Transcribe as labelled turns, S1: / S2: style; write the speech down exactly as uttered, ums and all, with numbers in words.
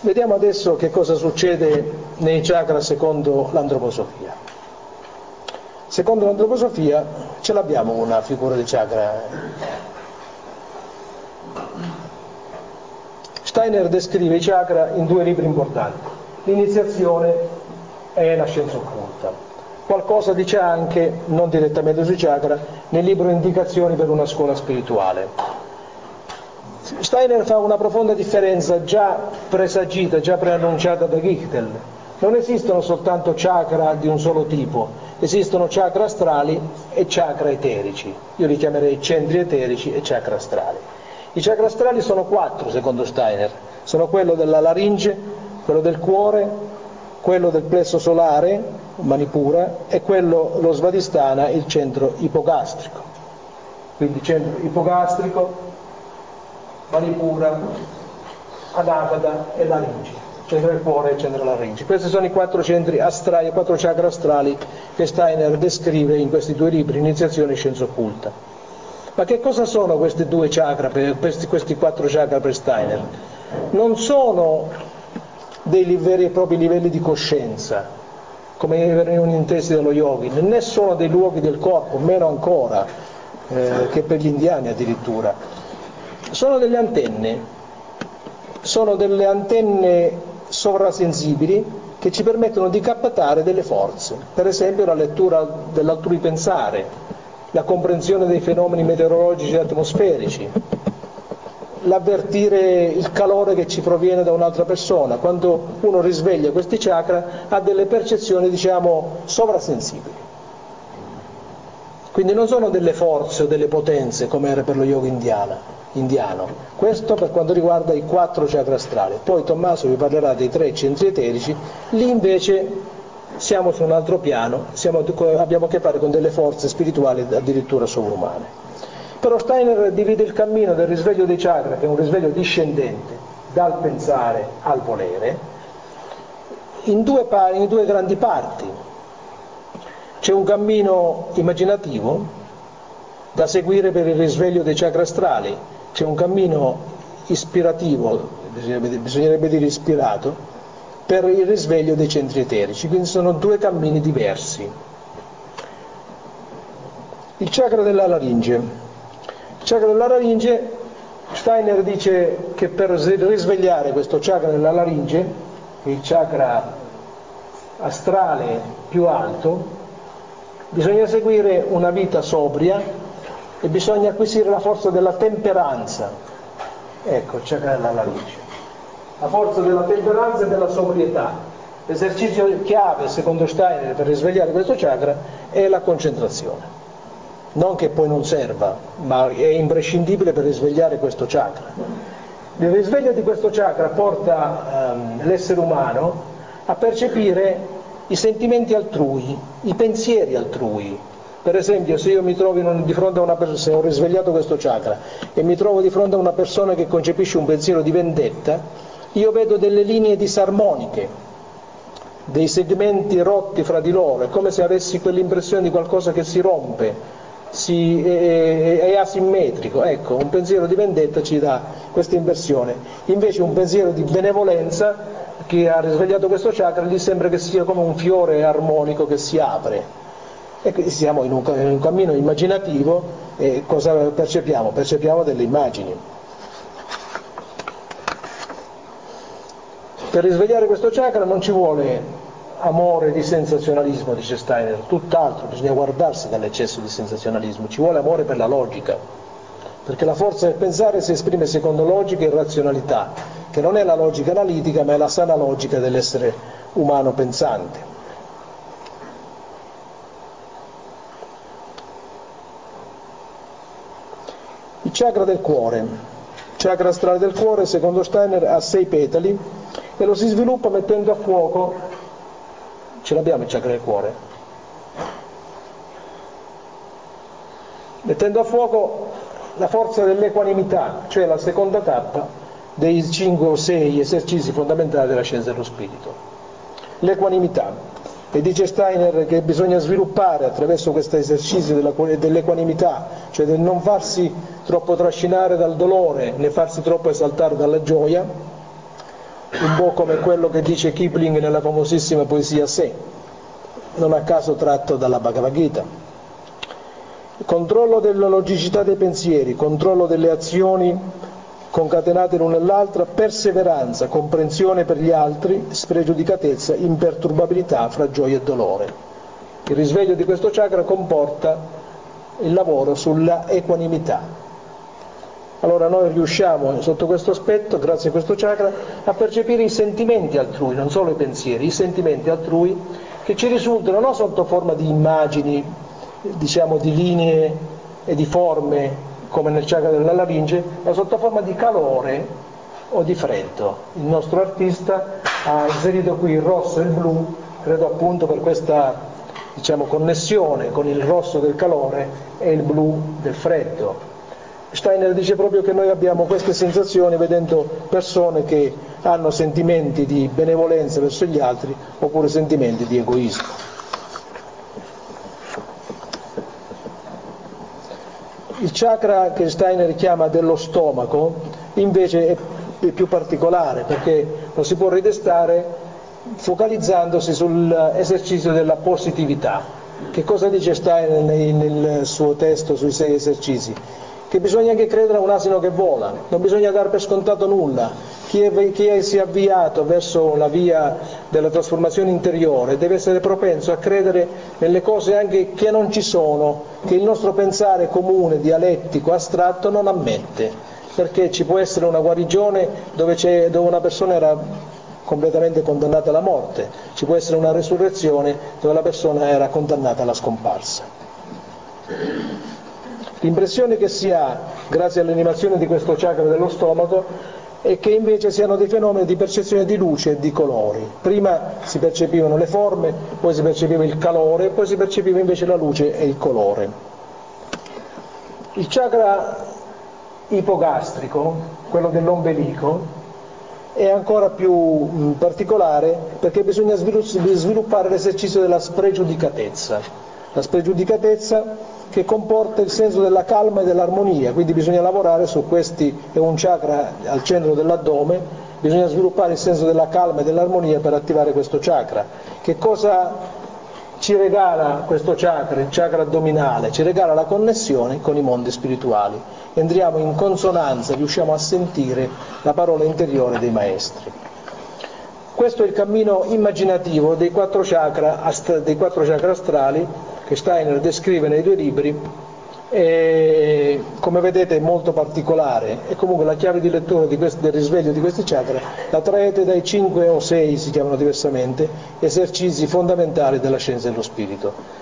S1: Vediamo adesso che cosa succede nei chakra secondo l'antroposofia. Secondo l'antroposofia ce l'abbiamo una figura di chakra. Steiner descrive i chakra in due libri importanti, l'iniziazione e la scienza occulta. Qualcosa dice anche, non direttamente sui chakra, nel libro Indicazioni per una scuola spirituale. Steiner fa una profonda differenza già presagita, già preannunciata da Gichtel. Non esistono soltanto chakra di un solo tipo, esistono chakra astrali e chakra eterici. Io li chiamerei centri eterici e chakra astrali. I chakra astrali sono quattro secondo Steiner, sono quello della laringe, quello del cuore, quello del plesso solare, Manipura, e quello, lo Svadhisthana, il centro ipogastrico. Quindi centro ipogastrico, Manipura, Anahata e laringe, centro del cuore e centro della laringe. Questi sono i quattro centri astrali, i quattro chakra astrali che Steiner descrive in questi due libri, Iniziazione e Scienza Occulta. Ma che cosa sono questi due chakra, per, questi, questi quattro chakra per Steiner? Non sono dei veri e propri livelli di coscienza, come venivano intesi dallo yogin, né sono dei luoghi del corpo, meno ancora eh, che per gli indiani addirittura. Sono delle antenne, sono delle antenne sovrasensibili che ci permettono di captare delle forze, per esempio la lettura dell'altrui pensare, la comprensione dei fenomeni meteorologici e atmosferici, l'avvertire il calore che ci proviene da un'altra persona. Quando uno risveglia questi chakra ha delle percezioni, diciamo, sovrasensibili. Quindi non sono delle forze o delle potenze come era per lo yoga indiana, indiano. Questo per quanto riguarda i quattro chakra astrali. Poi Tommaso vi parlerà dei tre centri eterici, lì invece siamo su un altro piano, siamo, abbiamo a che fare con delle forze spirituali addirittura sovrumane. Però Steiner divide il cammino del risveglio dei chakra, che è un risveglio discendente, dal pensare al volere, in due, in due grandi parti. C'è un cammino immaginativo da seguire per il risveglio dei chakra astrali, c'è un cammino ispirativo, bisognerebbe, bisognerebbe dire ispirato, per il risveglio dei centri eterici, quindi sono due cammini diversi. Il chakra della laringe. Il chakra della laringe, Steiner dice che per risvegliare questo chakra della laringe, il chakra astrale più alto, bisogna seguire una vita sobria e bisogna acquisire la forza della temperanza. Ecco il chakra della laringe. La forza della temperanza e della sobrietà. L'esercizio chiave, secondo Steiner, per risvegliare questo chakra è la concentrazione. Non che poi non serva, ma è imprescindibile per risvegliare questo chakra. Il risveglio di questo chakra porta ehm, l'essere umano a percepire i sentimenti altrui, i pensieri altrui. Per esempio, se io mi trovo in un, di fronte a una persona, se ho risvegliato questo chakra e mi trovo di fronte a una persona che concepisce un pensiero di vendetta, io vedo delle linee disarmoniche, dei segmenti rotti fra di loro, è come se avessi quell'impressione di qualcosa che si rompe, si, è, è asimmetrico. Ecco, un pensiero di vendetta ci dà questa impressione. Invece un pensiero di benevolenza, chi ha risvegliato questo chakra, gli sembra che sia come un fiore armonico che si apre. E quindi siamo in un, in un cammino immaginativo e cosa percepiamo? Percepiamo delle immagini. Per risvegliare questo chakra non ci vuole amore di sensazionalismo, dice Steiner, tutt'altro, bisogna guardarsi dall'eccesso di sensazionalismo, ci vuole amore per la logica, perché la forza del pensare si esprime secondo logica e razionalità, che non è la logica analitica, ma è la sana logica dell'essere umano pensante. Il chakra del cuore. Il chakra astrale del cuore, secondo Steiner, ha sei petali e lo si sviluppa mettendo a fuoco, ce l'abbiamo il chakra del cuore, mettendo a fuoco la forza dell'equanimità, cioè la seconda tappa dei cinque o sei esercizi fondamentali della scienza dello spirito. L'equanimità. E dice Steiner che bisogna sviluppare attraverso questo esercizio dell'equanimità, cioè del non farsi troppo trascinare dal dolore né farsi troppo esaltare dalla gioia, un po' come quello che dice Kipling nella famosissima poesia Sé, non a caso tratto dalla Bhagavad Gita. Controllo della logicità dei pensieri, controllo delle azioni concatenate l'una nell'altra, perseveranza, comprensione per gli altri, spregiudicatezza, imperturbabilità fra gioia e dolore. Il risveglio di questo chakra comporta il lavoro sulla equanimità. Allora noi riusciamo sotto questo aspetto, grazie a questo chakra, a percepire i sentimenti altrui, non solo i pensieri, i sentimenti altrui che ci risultano non sotto forma di immagini, diciamo di linee e di forme come nel chakra della laringe, ma sotto forma di calore o di freddo. Il nostro artista ha inserito qui il rosso e il blu, credo appunto per questa, diciamo, connessione con il rosso del calore e il blu del freddo. Steiner dice proprio che noi abbiamo queste sensazioni vedendo persone che hanno sentimenti di benevolenza verso gli altri oppure sentimenti di egoismo. Il chakra che Steiner chiama dello stomaco invece è più particolare perché lo si può ritestare focalizzandosi sull'esercizio della positività. Che cosa dice Steiner nel suo testo sui sei esercizi? Che bisogna anche credere a un asino che vola, non bisogna dare per scontato nulla. Chi, è, chi si è avviato verso la via della trasformazione interiore deve essere propenso a credere nelle cose anche che non ci sono, che il nostro pensare comune, dialettico, astratto non ammette, perché ci può essere una guarigione dove, c'è, dove una persona era completamente condannata alla morte, ci può essere una resurrezione dove la persona era condannata alla scomparsa. L'impressione che si ha, grazie all'animazione di questo chakra dello stomaco, è che invece siano dei fenomeni di percezione di luce e di colori. Prima si percepivano le forme, poi si percepiva il calore, poi si percepiva invece la luce e il colore. Il chakra ipogastrico, quello dell'ombelico, è ancora più particolare perché bisogna sviluppare l'esercizio della spregiudicatezza. La spregiudicatezza che comporta il senso della calma e dell'armonia, quindi bisogna lavorare su questi, è un chakra al centro dell'addome, bisogna sviluppare il senso della calma e dell'armonia per attivare questo chakra. Che cosa ci regala questo chakra, il chakra addominale? Ci regala la connessione con i mondi spirituali. Entriamo in consonanza, riusciamo a sentire la parola interiore dei maestri. Questo è il cammino immaginativo dei quattro chakra, dei quattro chakra astrali che Steiner descrive nei due libri e, come vedete, è molto particolare e comunque la chiave di lettura di questo, del risveglio di questi chakra la traete dai cinque o sei, si chiamano diversamente, esercizi fondamentali della scienza dello spirito.